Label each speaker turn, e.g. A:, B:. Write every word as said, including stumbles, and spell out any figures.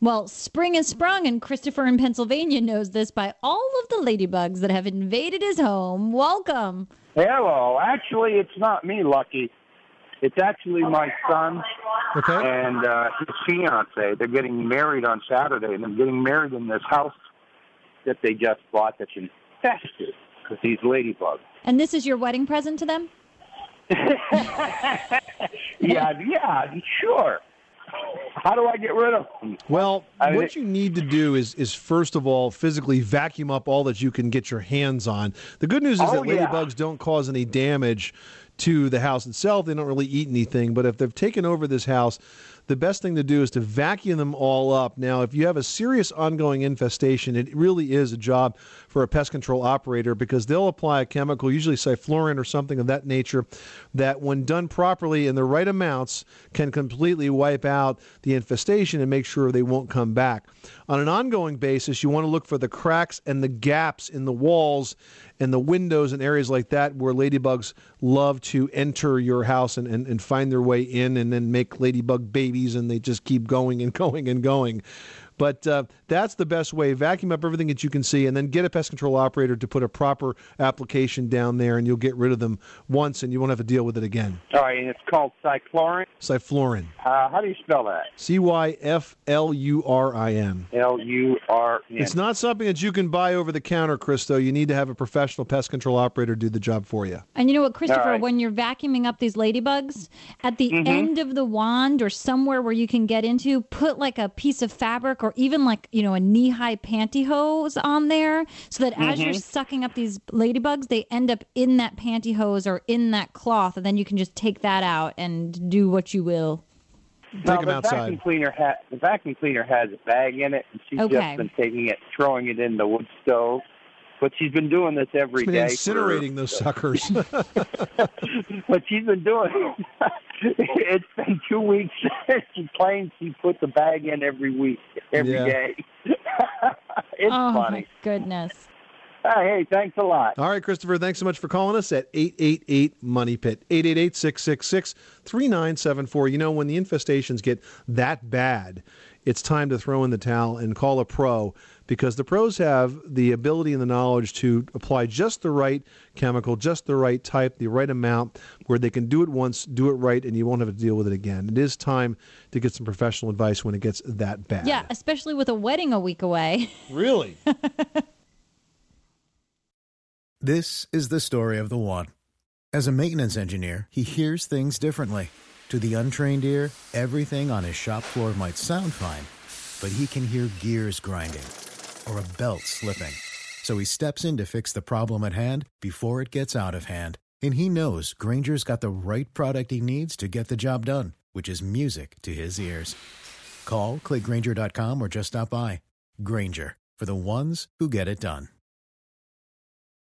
A: Well, spring has sprung, and Christopher in Pennsylvania knows this by all of the ladybugs that have invaded his home. Welcome.
B: Hello. Actually, it's not me, Lucky. It's actually my son
C: okay.
B: and uh, his fiance. They're getting married on Saturday, and they're getting married in this house that they just bought that's infested with these ladybugs.
A: And this is your wedding present to them?
B: yeah, yeah, sure. How do I get rid of them?
C: Well,
B: I mean,
C: what you need to do is, is first of all, physically vacuum up all that you can get your hands on. The good news is
B: oh,
C: that ladybugs
B: yeah.
C: don't cause any damage to the house itself. They don't really eat anything. But if they've taken over this house, the best thing to do is to vacuum them all up. Now, if you have a serious ongoing infestation, it really is a job for a pest control operator because they'll apply a chemical, usually cyflorin or something of that nature, that when done properly in the right amounts can completely wipe out the infestation and make sure they won't come back. On an ongoing basis, you want to look for the cracks and the gaps in the walls and the windows and areas like that where ladybugs love to enter your house and, and, and find their way in and then make ladybug babies, and they just keep going and going and going. But uh, that's the best way. Vacuum up everything that you can see and then get a pest control operator to put a proper application down there, and you'll get rid of them once and you won't have to deal with it again.
B: All right, and it's called cyclorin?
C: Cyflorin.
B: Uh, how do you spell that?
C: C Y F L U R I N.
B: L U R N.
C: It's not something that you can buy over the counter, Christo. You need to have a professional pest control operator do the job for you.
A: And you know what, Christopher,
B: right.
A: when you're vacuuming up these ladybugs, at the
B: mm-hmm.
A: end of the wand or somewhere where you can get into, put like a piece of fabric or even like, you know, a knee-high pantyhose on there so that mm-hmm. as you're sucking up these ladybugs, they end up in that pantyhose or in that cloth, and then you can just take that out and do what you will.
C: Take
B: now,
C: them
B: the
C: outside.
B: Vacuum cleaner ha- the vacuum cleaner has a bag in it, and she's
A: Okay.
B: just been taking it, throwing it in the wood stove. But she's been doing this every
C: She's been
B: day.
C: incinerating
B: for,
C: those suckers.
B: But she's been doing it's been two weeks. She claims she puts a bag in every week, every
C: Yeah.
B: day. It's
A: oh,
B: funny.
A: my goodness.
B: Uh, hey, thanks a lot.
C: All right, Christopher, thanks so much for calling us at eight eight eight, money pit, eight eight eight, six six six, three nine seven four. You know, when the infestations get that bad, it's time to throw in the towel and call a pro, because the pros have the ability and the knowledge to apply just the right chemical, just the right type, the right amount, where they can do it once, do it right, and you won't have to deal with it again. It is time to get some professional advice when it gets that bad.
A: Yeah, especially with a wedding a week away.
C: Really?
D: This is the story of the one. As a maintenance engineer, he hears things differently. To the untrained ear, everything on his shop floor might sound fine, but he can hear gears grinding or a belt slipping. So he steps in to fix the problem at hand before it gets out of hand. And he knows Grainger's got the right product he needs to get the job done, which is music to his ears. Call, click Grainger dot com, or just stop by. Grainger, for the ones who get it done.